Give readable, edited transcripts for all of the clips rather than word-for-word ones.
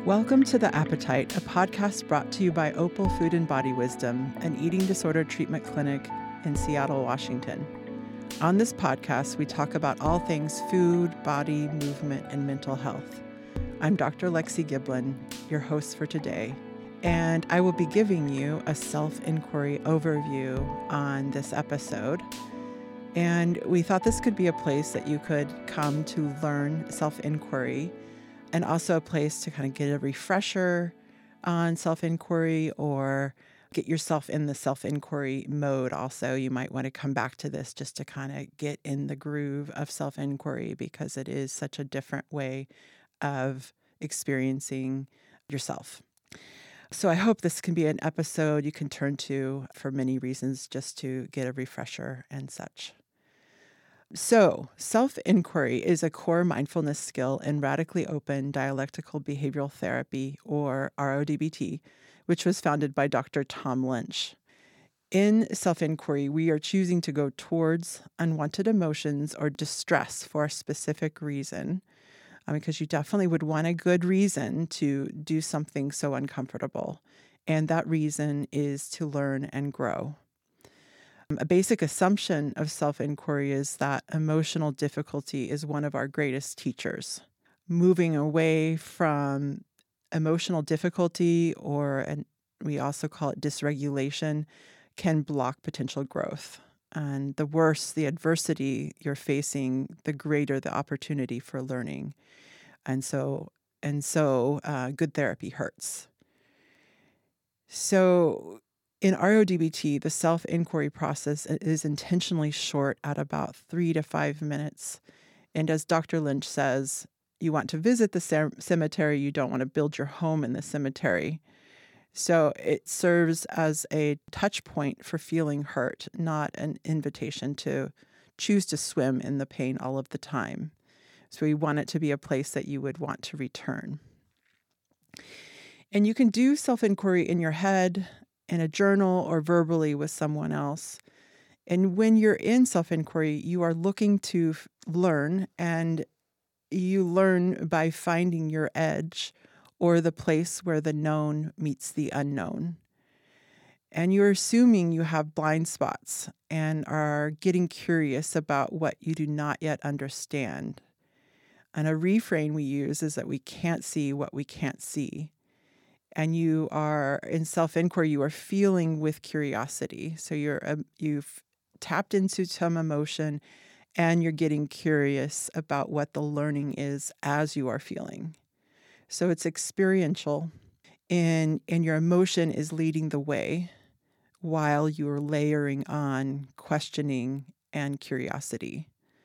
Welcome to The Appetite, a podcast brought to you by Opal Food and Body Wisdom, an eating disorder treatment clinic in Seattle, Washington. On this podcast, we talk about all things food, body, movement, and mental health. I'm Dr. Lexi Giblin, your host for today, and I will be giving you a self-inquiry overview on this episode. And we thought this could be a place that you could come to learn self-inquiry, and also a place to kind of get a refresher on self-inquiry or get yourself in the self-inquiry mode. Also, you might want to come back to this just to kind of get in the groove of self-inquiry, because it is such a different way of experiencing yourself. So I hope this can be an episode you can turn to for many reasons, just to get a refresher and such. So, self-inquiry is a core mindfulness skill in radically open dialectical behavioral therapy, or RODBT, which was founded by Dr. Tom Lynch. In self-inquiry, we are choosing to go towards unwanted emotions or distress for a specific reason, because you definitely would want a good reason to do something so uncomfortable. And that reason is to learn and grow. A basic assumption of self-inquiry is that emotional difficulty is one of our greatest teachers. Moving away from emotional difficulty, and we also call it dysregulation, can block potential growth. And the worse the adversity you're facing, the greater the opportunity for learning. And so good therapy hurts. So in RODBT, the self-inquiry process is intentionally short at about 3 to 5 minutes. And as Dr. Lynch says, you want to visit the cemetery, you don't want to build your home in the cemetery. So it serves as a touch point for feeling hurt, not an invitation to choose to swim in the pain all of the time. So we want it to be a place that you would want to return. And you can do self-inquiry in your head, in a journal, or verbally with someone else. And when you're in self-inquiry, you are looking to learn, and you learn by finding your edge, or the place where the known meets the unknown. And you're assuming you have blind spots and are getting curious about what you do not yet understand. And a refrain we use is that we can't see what we can't see. And you are in self-inquiry, you are feeling with curiosity. So you've tapped into some emotion, and you're getting curious about what the learning is as you are feeling. So it's experiential, and your emotion is leading the way while you're layering on questioning and curiosity.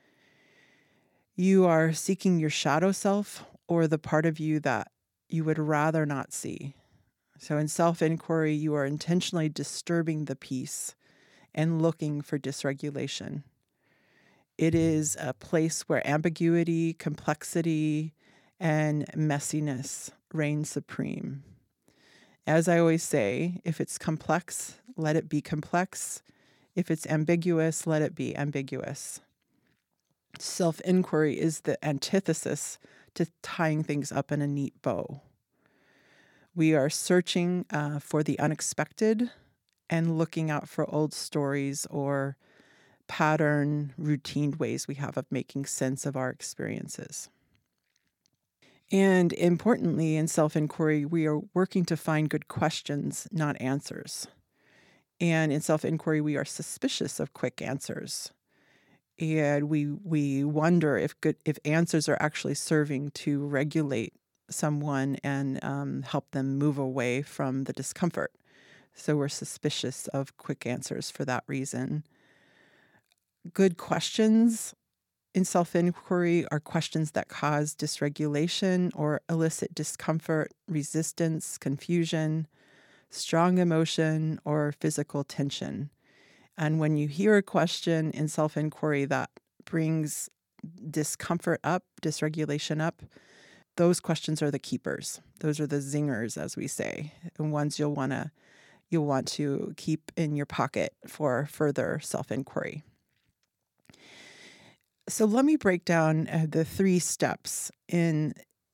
You are seeking your shadow self, or the part of you that you would rather not see. So in self-inquiry, you are intentionally disturbing the peace and looking for dysregulation. It is a place where ambiguity, complexity, and messiness reign supreme. As I always say, if it's complex, let it be complex. If it's ambiguous, let it be ambiguous. Self-inquiry is the antithesis to tying things up in a neat bow. We are searching for the unexpected and looking out for old stories or pattern, routine ways we have of making sense of our experiences. And importantly, in self-inquiry, we are working to find good questions, not answers. And in self-inquiry, we are suspicious of quick answers. And we wonder if answers are actually serving to regulate someone and help them move away from the discomfort. So we're suspicious of quick answers for that reason. Good questions in self-inquiry are questions that cause dysregulation or elicit discomfort, resistance, confusion, strong emotion, or physical tension. And when you hear a question in self-inquiry that brings discomfort up, dysregulation up, those questions are the keepers. Those are the zingers, as we say, and ones you'll want to keep in your pocket for further self-inquiry. So let me break down the 3 steps in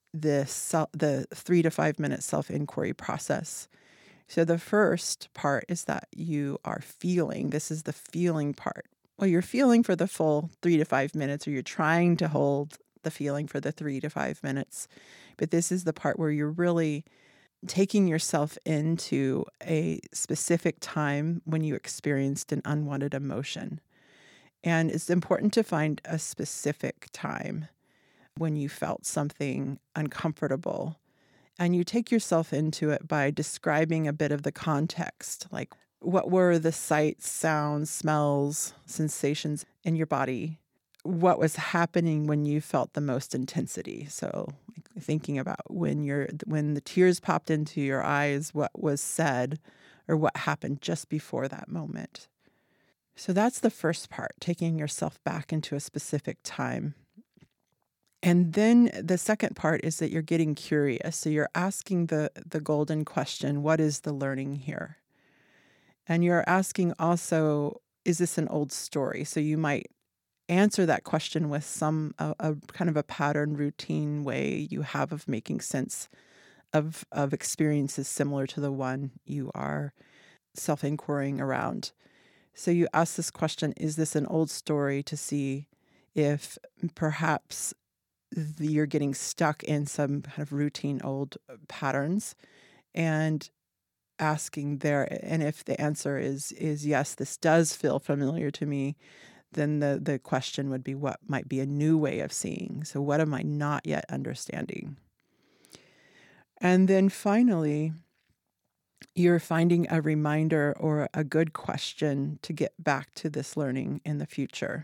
the 3 to 5 minute self-inquiry process. So the first part is that you are feeling. This is the feeling part. Well, you're feeling for the full 3 to 5 minutes, or you're trying to hold the feeling for the 3 to 5 minutes. But this is the part where you're really taking yourself into a specific time when you experienced an unwanted emotion. And it's important to find a specific time when you felt something uncomfortable. And you take yourself into it by describing a bit of the context, like what were the sights, sounds, smells, sensations in your body? What was happening when you felt the most intensity? So thinking about when the tears popped into your eyes, what was said or what happened just before that moment. So that's the first part, taking yourself back into a specific time. And then the second part is that you're getting curious. So you're asking the golden question, what is the learning here? And you're asking also, is this an old story? So you might answer that question with a kind of a pattern routine way you have of making sense of experiences similar to the one you are self-inquiring around. So you ask this question, is this an old story, to see if perhaps you're getting stuck in some kind of routine old patterns, and asking there. And if the answer is yes, this does feel familiar to me, then the question would be, what might be a new way of seeing? So what am I not yet understanding? And then finally, you're finding a reminder or a good question to get back to this learning in the future.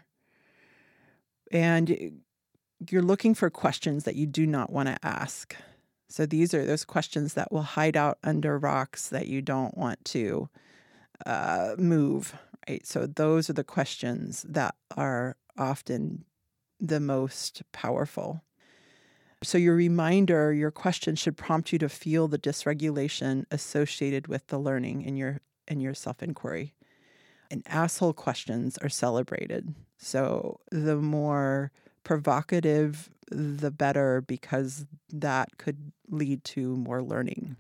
And you're looking for questions that you do not want to ask. So these are those questions that will hide out under rocks that you don't want to move, right? So those are the questions that are often the most powerful. So your question should prompt you to feel the dysregulation associated with the learning in your self-inquiry. And asshole questions are celebrated. So the more provocative, the better, because that could lead to more learning.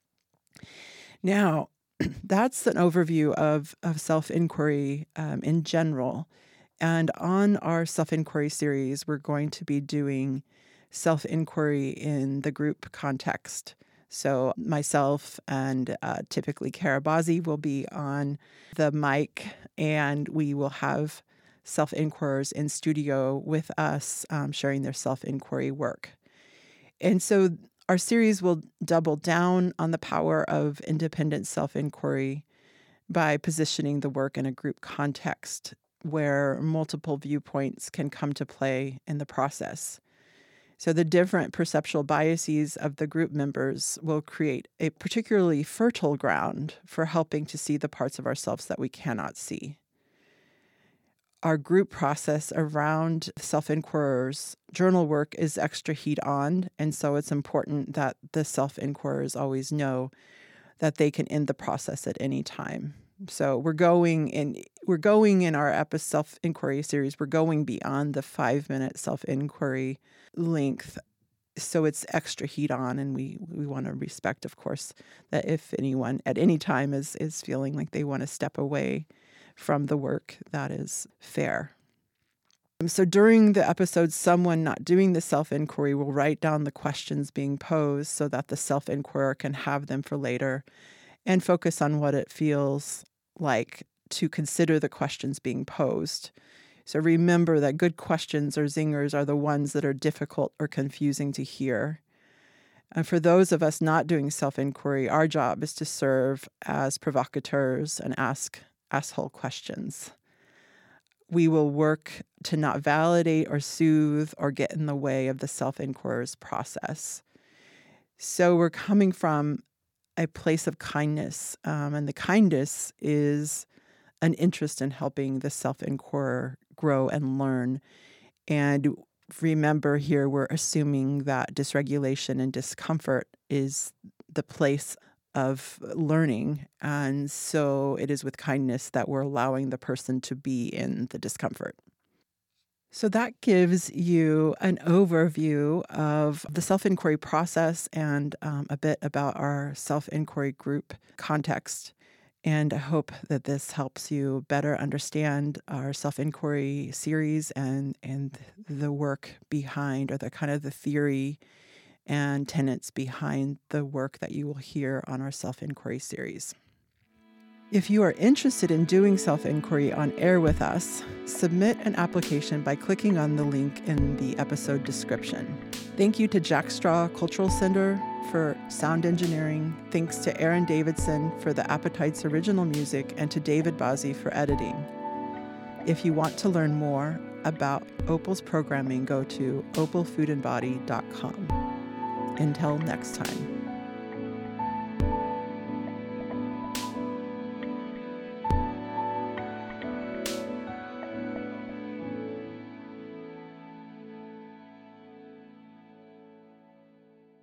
Now, that's an overview of self-inquiry in general. And on our self-inquiry series, we're going to be doing self-inquiry in the group context. So myself and typically Kara Bazzi will be on the mic, and we will have self-inquirers in studio with us sharing their self-inquiry work. And so our series will double down on the power of independent self-inquiry by positioning the work in a group context where multiple viewpoints can come to play in the process. So the different perceptual biases of the group members will create a particularly fertile ground for helping to see the parts of ourselves that we cannot see. Our group process around self-inquirers' journal work is extra heat on, and so it's important that the self-inquirers always know that they can end the process at any time. So we're going in our self-inquiry series, we're going beyond the 5-minute self-inquiry length. So it's extra heat on, and we want to respect, of course, that if anyone at any time is feeling like they want to step away from the work, that is fair. So during the episode, someone not doing the self-inquiry will write down the questions being posed so that the self-inquirer can have them for later and focus on what it feels like to consider the questions being posed. So remember that good questions or zingers are the ones that are difficult or confusing to hear. And for those of us not doing self-inquiry, our job is to serve as provocateurs and ask asshole questions. We will work to not validate or soothe or get in the way of the self-inquirer's process. So we're coming from a place of kindness, and the kindness is an interest in helping the self-inquirer grow and learn. And remember, here we're assuming that dysregulation and discomfort is the place of learning. And so it is with kindness that we're allowing the person to be in the discomfort. So that gives you an overview of the self-inquiry process and a bit about our self-inquiry group context. And I hope that this helps you better understand our self-inquiry series and the work behind, or the kind of the theory and tenets behind the work that you will hear on our self-inquiry series. If you are interested in doing self-inquiry on air with us, submit an application by clicking on the link in the episode description. Thank you to Jack Straw Cultural Center for sound engineering. Thanks to Aaron Davidson for the Appetites original music, and to David Bazzi for editing. If you want to learn more about Opal's programming, go to opalfoodandbody.com. Until next time.